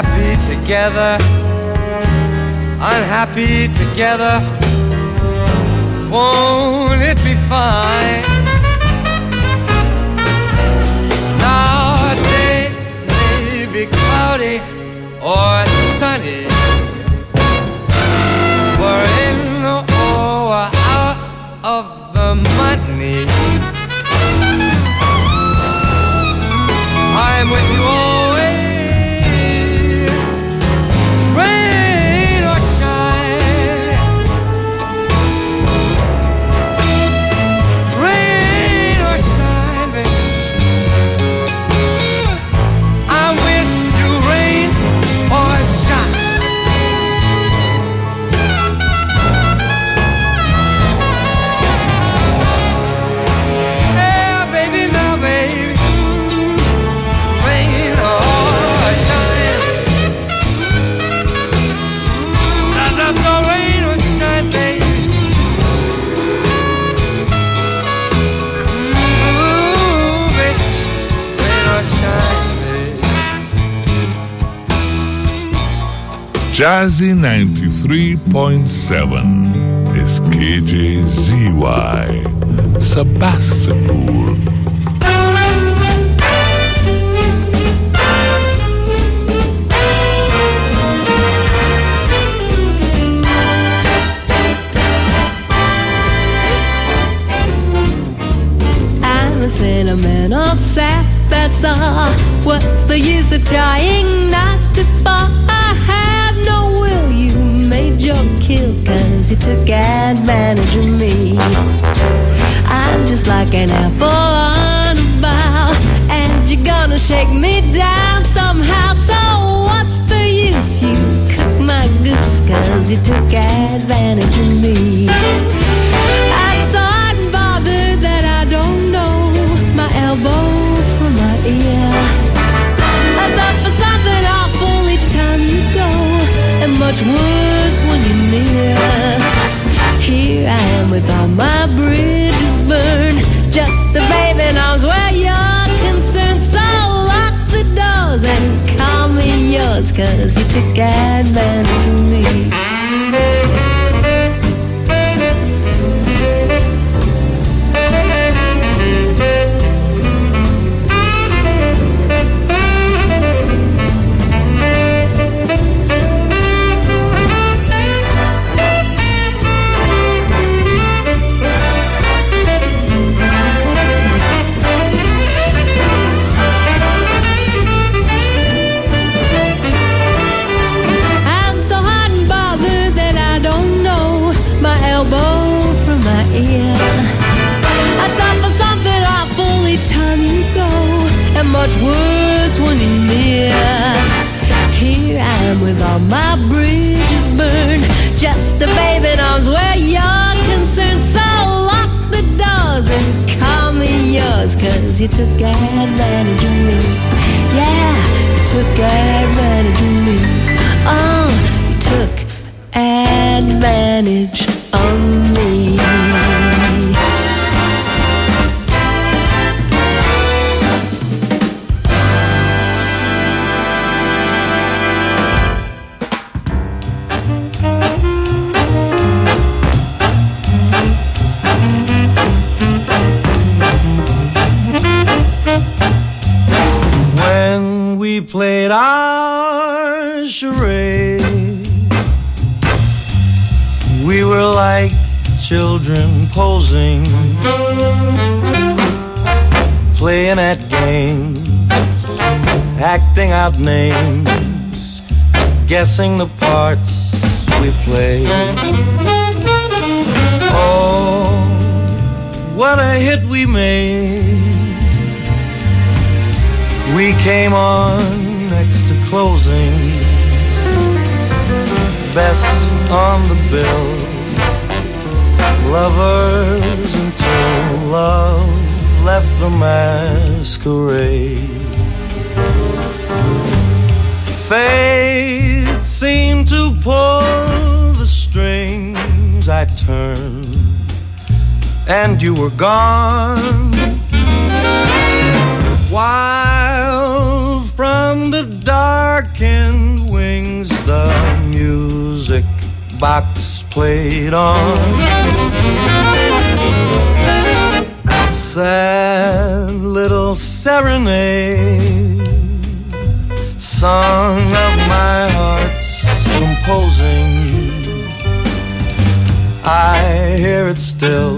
happy together, unhappy together. Won't it be fine? Now days may be cloudy or sunny. We're in or out of the money. I'm with you always, rain or shine, rain or shine, baby. I'm with you, rain or shine. Yeah, baby, now, baby. Rain or shine, no rain or shine, baby. Ooh, baby, rain or shine, baby. Jazzy 93.7 is KJZY, Sebastopol. Sentimental sap, that's all. What's the use of trying not to fall? I have no will, you made your kill, 'cause you took advantage of me. I'm just like an apple on a bough, and you're gonna shake me down somehow. So what's the use? You cook my goose, 'cause you took advantage of me. I'm so hot and bothered that I don't know my elbow from my ear. I suffer something awful each time you go, and much worse when you're near. Here I am with all my bridges burned, just a baby in arms where you're concerned. So lock the doors and call me yours, 'cause you took advantage of me. I suffer something awful each time you go, and much worse when you're near. Here I am with all my bridges burned, just a baby in arms where you're concerned. So lock the doors and call me yours, 'cause you took advantage of me. Yeah, you took advantage of me. Oh, you took advantage of me. When we played our charade, we were like children posing, playing at games, acting out names, guessing the parts we played. Oh, what a hit we made. We came on next to closing, best on the bill, lovers until love left the masquerade. Fate seemed to pull the strings. I turned and you were gone, while from the darkened music box played on. Sad little serenade, song of my heart's composing. I hear it still,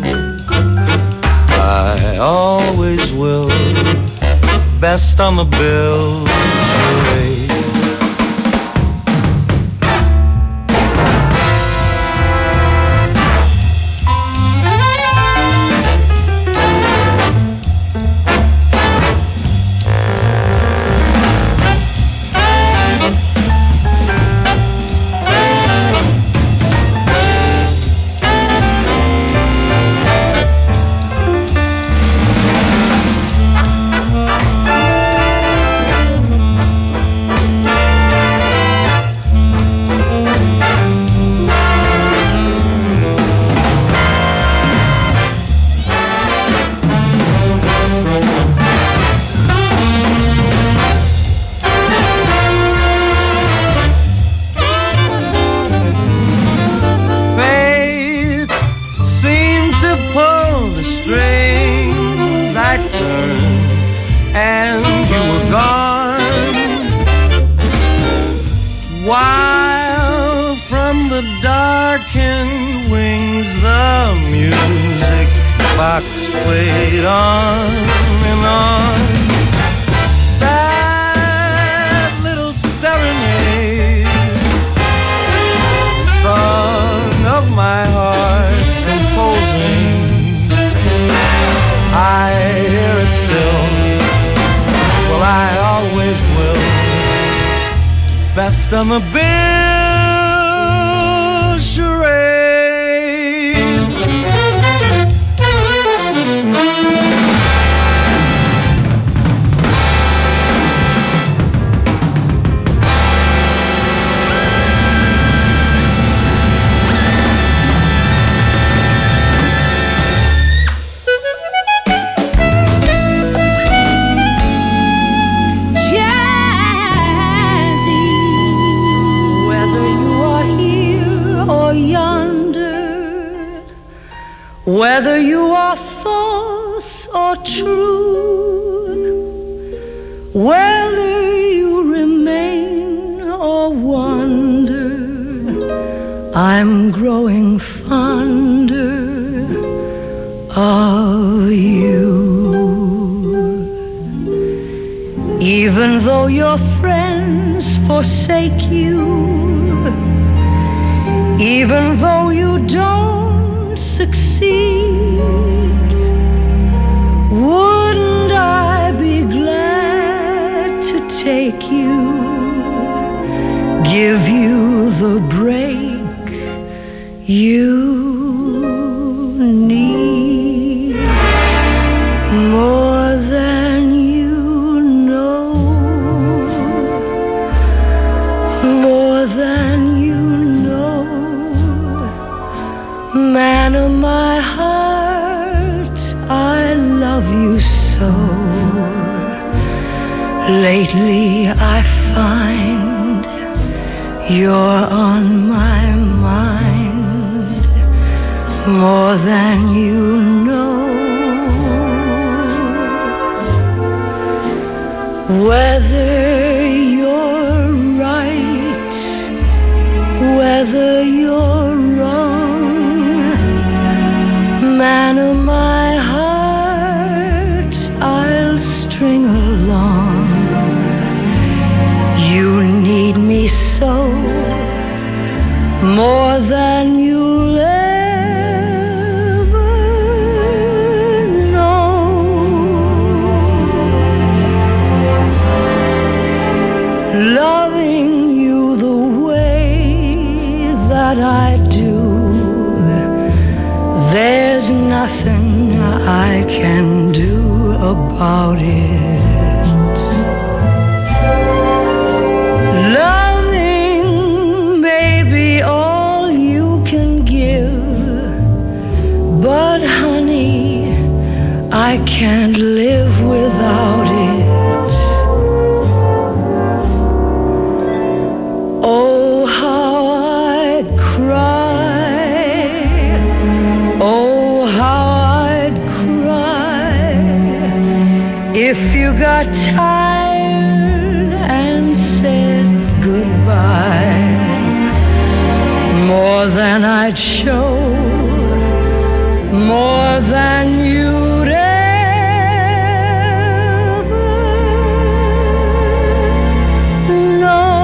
I always will. Best on the bill, charade. Played on and on. Sad little serenade, song of my heart's composing. I hear it still, well I always will. Best on the bill, charade. Whether you are false or true, whether you remain or wander, I'm growing fonder of you. Even though your friends forsake you, even though you don't succeed, wouldn't I be glad to take you, give you the break you need, more than you know, more than you know. Man of my heart, I love you so. Lately I find you're on my mind, more than you know. Whether you're right, whether you're wrong, man of my heart, I'll string along. You need me so, more than you'll ever know. Loving you the way that I do, there's nothing I can do about it. Loving may be all you can give, but honey, I can't live without it. Oh, how I If you got tired and said goodbye, more than I'd show, more than you'd ever know.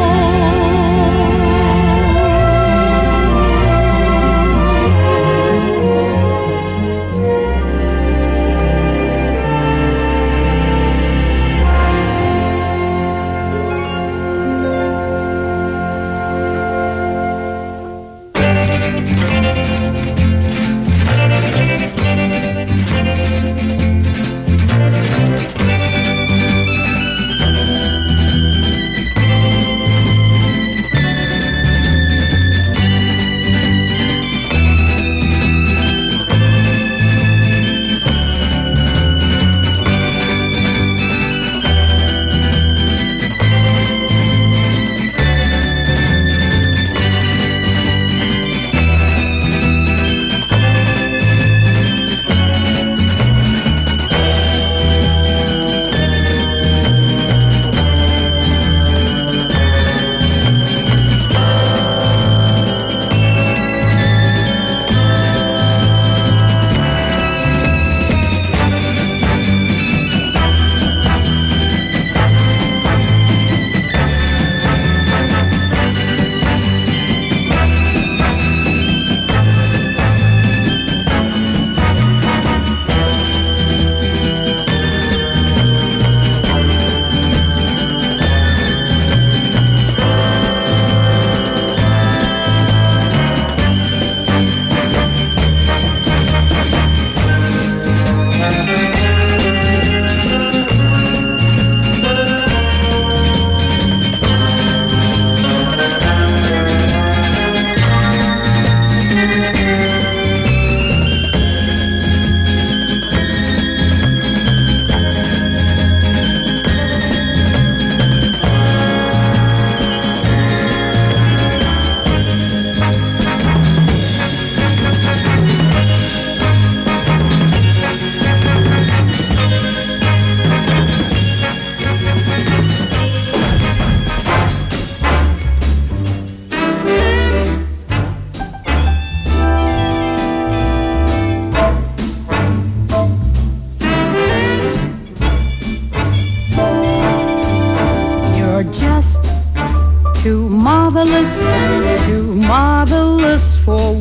Too marvelous for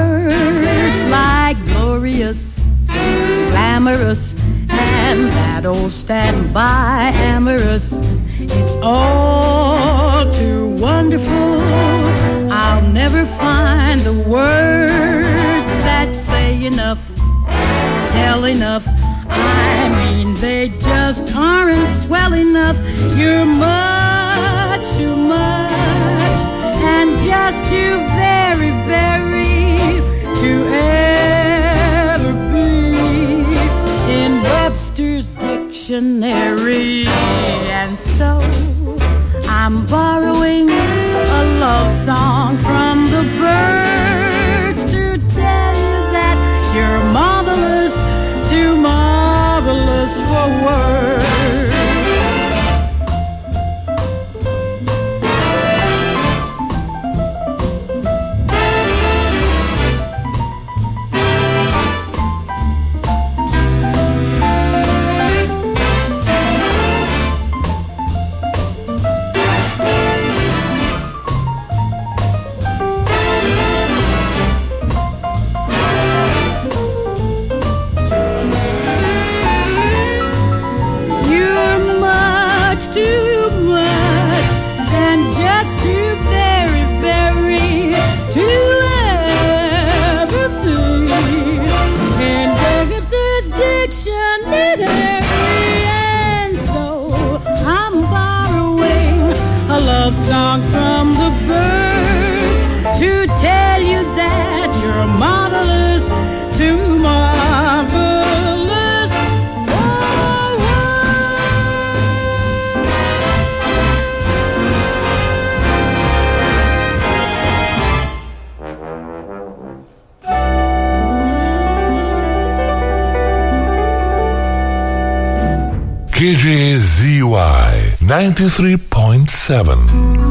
words like glorious, glamorous, and that old standby amorous. It's all too wonderful. I'll never find the words that say enough, tell enough. I mean, they just aren't swell enough. You're much too much, and just too very, very to ever be in Webster's dictionary. And so I'm borrowing a love song from the birds to tell you that you're marvelous, too marvelous for words. Song from the birds to tell you that you're marvelous, too marvelous for KJZY 93.7.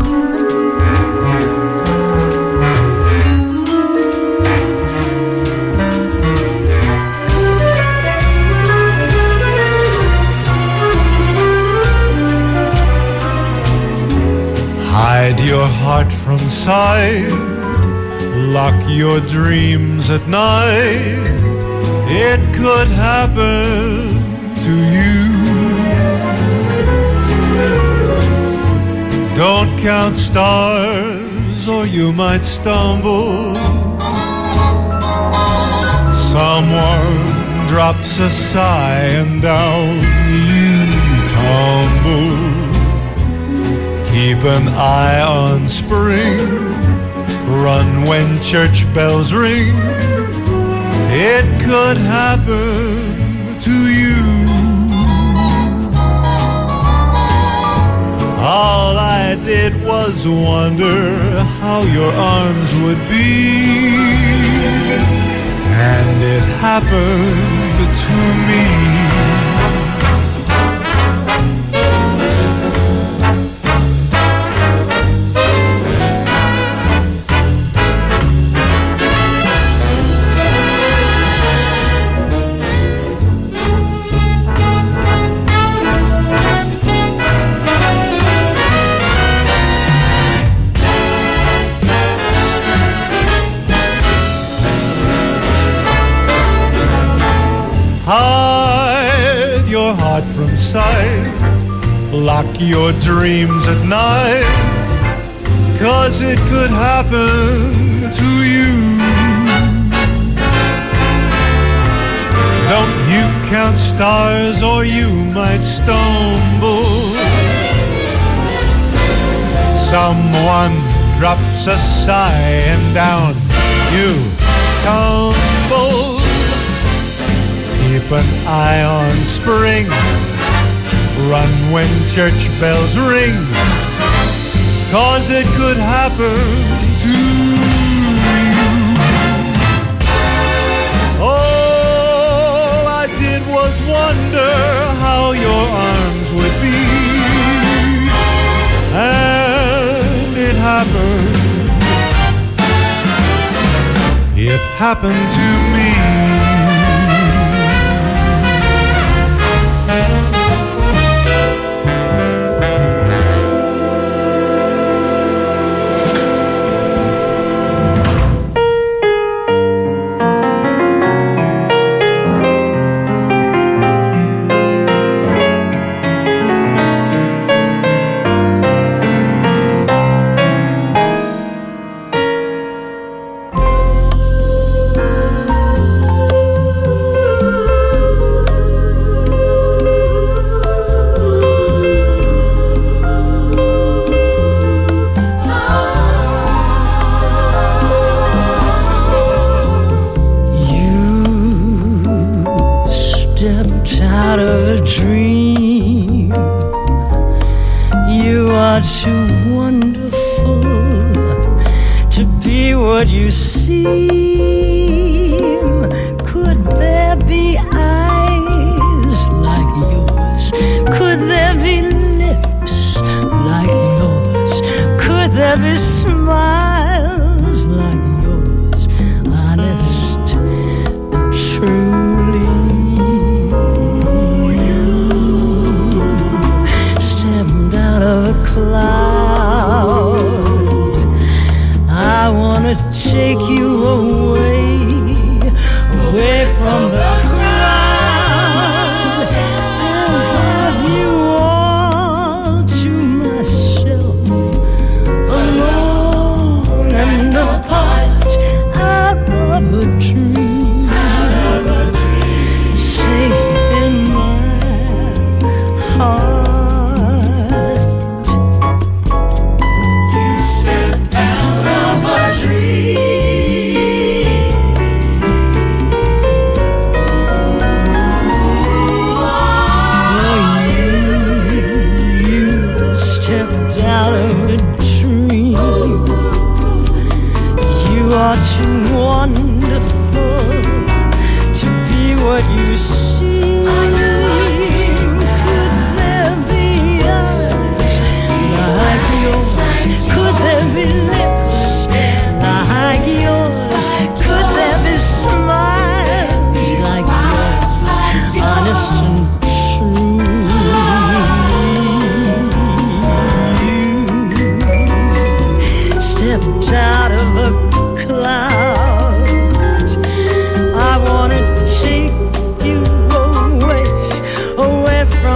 Hide your heart from sight, lock your dreams at night. It could happen to you. Don't count stars or you might stumble. Someone drops a sigh and down you tumble. Keep an eye on spring, run when church bells ring. It could happen to you. All I did was wonder how your arms would be, and it happened to me. Hide your heart from sight, lock your dreams at night, 'cause it could happen to you. Don't you count stars or you might stumble. Someone drops a sigh and down you tumble. Keep an eye on spring, run when church bells ring, 'cause it could happen to you. All I did was wonder how your arms would be, and it happened. It happened to me. Out of a dream, you are too wonderful to be what you seem. Could there be eyes like yours? Could there be lips like yours? Could there be smiles like yours? Honest and truly. Of a cloud, I wanna take you away.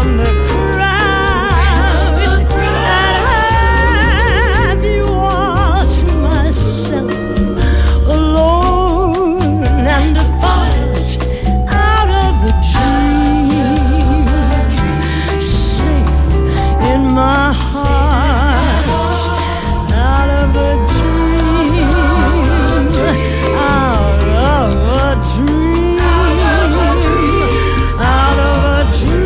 from the crowd, and have you watched myself alone and apart out of a dream, safe in my heart, out of a dream, out of a dream, out of a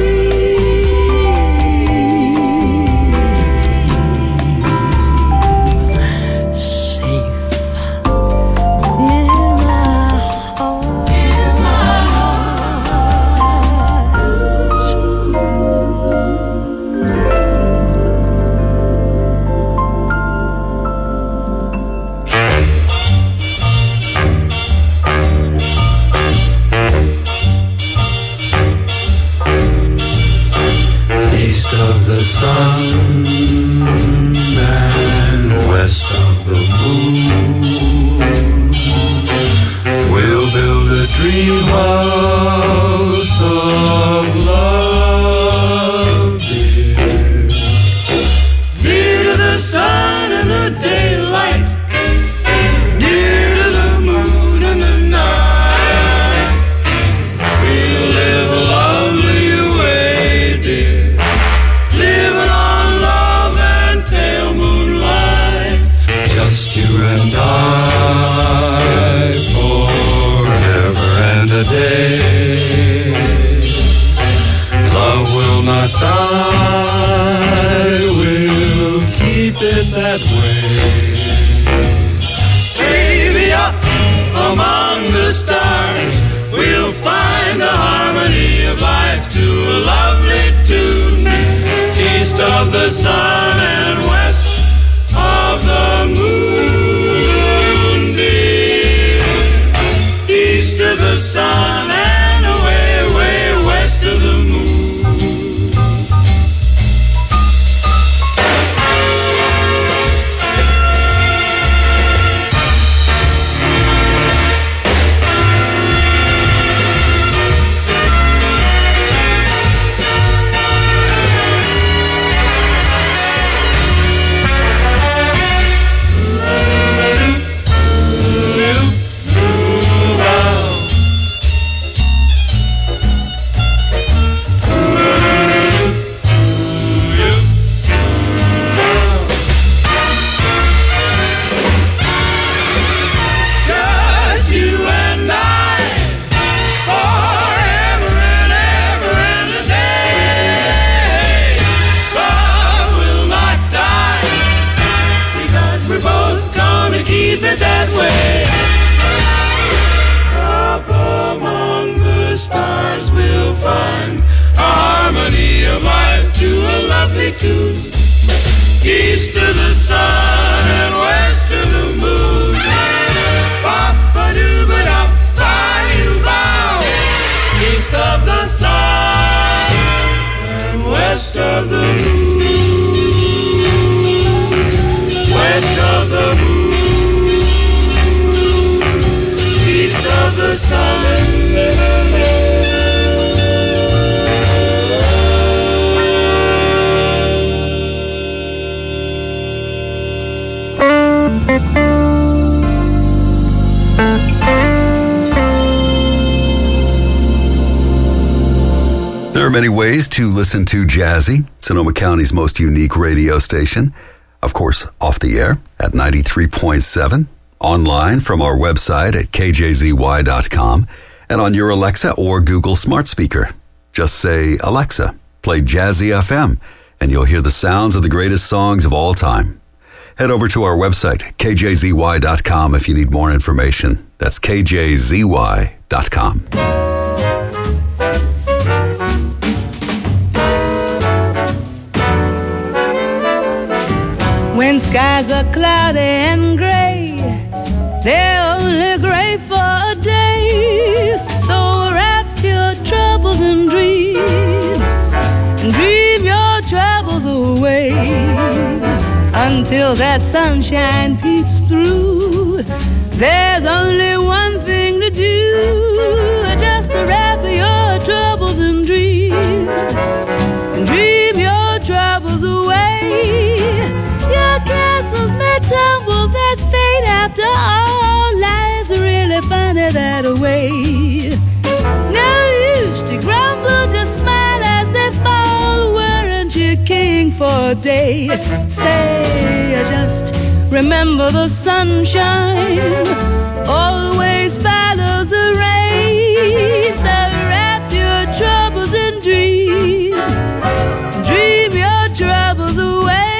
dream, safe in my heart. East of the sun and west of the moon, we'll build a dream house of love, dear. Near to the sun and the daylight, near to the moon and the night, we'll live a lovely way, dear. Living on love and pale moonlight, just you and I, forever and a day. Love will not die, we'll keep it that way. Baby, up among the stars, we'll find the harmony of life to a lovely tune. East of the sun and west of the moon, dear. East of the sun and away, way west of the moon. Just you and I, forever and ever and a day. Love will not die, because we're both gonna keep it that way. Up among the stars we'll find a harmony of life to a lovely tune. East of the sun and west of the moon. Ba-ba-doo-ba-da-ba-doo-bow. East of the sun and west of the moon. West of the moon. East of the sun. There are many ways to listen to Jazzy, Sonoma County's most unique radio station. Of course, off the air at 93.7, online from our website at kjzy.com, and on your Alexa or Google smart speaker. Just say, Alexa, play Jazzy FM, and you'll hear the sounds of the greatest songs of all time. Head over to our website, kjzy.com, if you need more information. That's kjzy.com. When skies are cloudy and gray, they're only gray for a day. So wrap your troubles in dreams and dream your troubles away until that sunshine peeps through. There's only one thing to do, just to wrap your troubles in dreams a day. Say, just remember the sunshine always follows the rain. So wrap your troubles in dreams, dream your troubles away.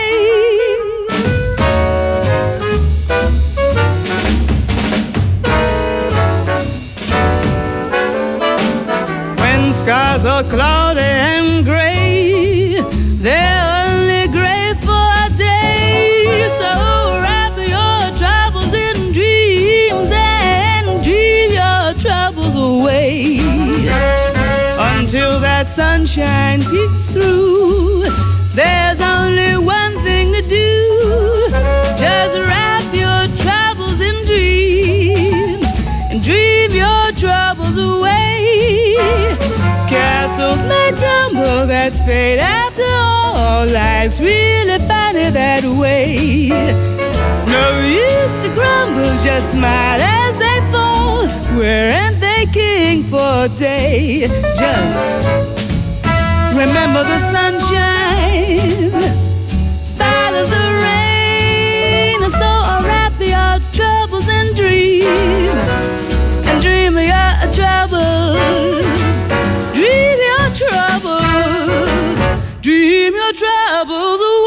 When skies are cloudy and gray, they're only gray for a day. So wrap your troubles in dreams and dream your troubles away. Until that sunshine peeks through, there's only one thing to do. Just wrap your troubles in dreams and dream your troubles away. Castles may tumble, that's fate after all. Life's really funny that way. No use to grumble, just smile as they fall. Weren't they king for a day? Just remember the sunshine follows the rain. So wrap your troubles in dreams and dream your troubles. Dream your troubles, dream your troubles away.